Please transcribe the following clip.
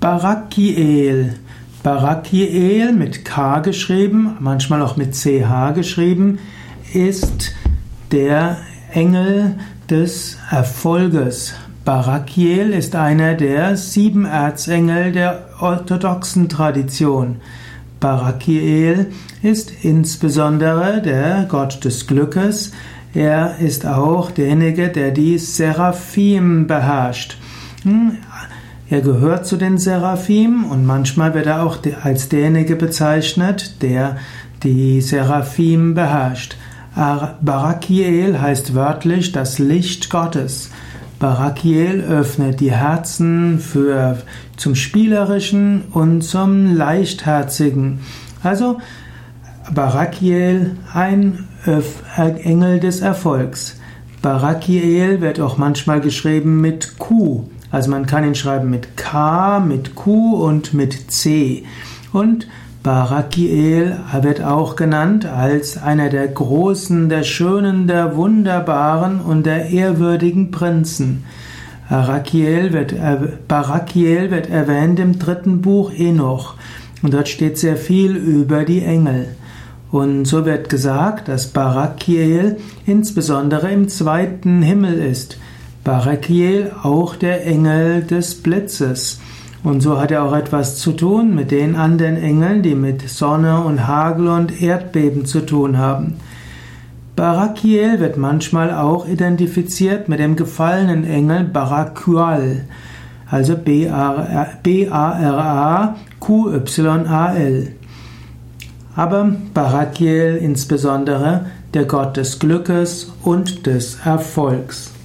Barakiel. Barakiel mit K geschrieben, manchmal auch mit CH geschrieben, ist der Engel des Erfolges. Barakiel ist einer der 7 Erzengel der orthodoxen Tradition. Barakiel ist insbesondere der Gott des Glückes. Er ist auch derjenige, der die Seraphim beherrscht. Er gehört zu den Seraphim und manchmal wird er auch als derjenige bezeichnet, der die Seraphim beherrscht. Barakiel heißt wörtlich das Licht Gottes. Barakiel öffnet die Herzen zum Spielerischen und zum Leichtherzigen. Also Barakiel, ein Engel des Erfolgs. Barakiel wird auch manchmal geschrieben mit Q. Also man kann ihn schreiben mit K, mit Q und mit C. Und Barakiel wird auch genannt als einer der großen, der schönen, der wunderbaren und der ehrwürdigen Prinzen. Barakiel wird erwähnt im 3. Buch Enoch. Und dort steht sehr viel über die Engel. Und so wird gesagt, dass Barakiel insbesondere im 2. Himmel ist. Barakiel auch der Engel des Blitzes. Und so hat er auch etwas zu tun mit den anderen Engeln, die mit Sonne und Hagel und Erdbeben zu tun haben. Barakiel wird manchmal auch identifiziert mit dem gefallenen Engel Barakual, also Baraquyal. Aber Barakiel insbesondere der Gott des Glückes und des Erfolgs.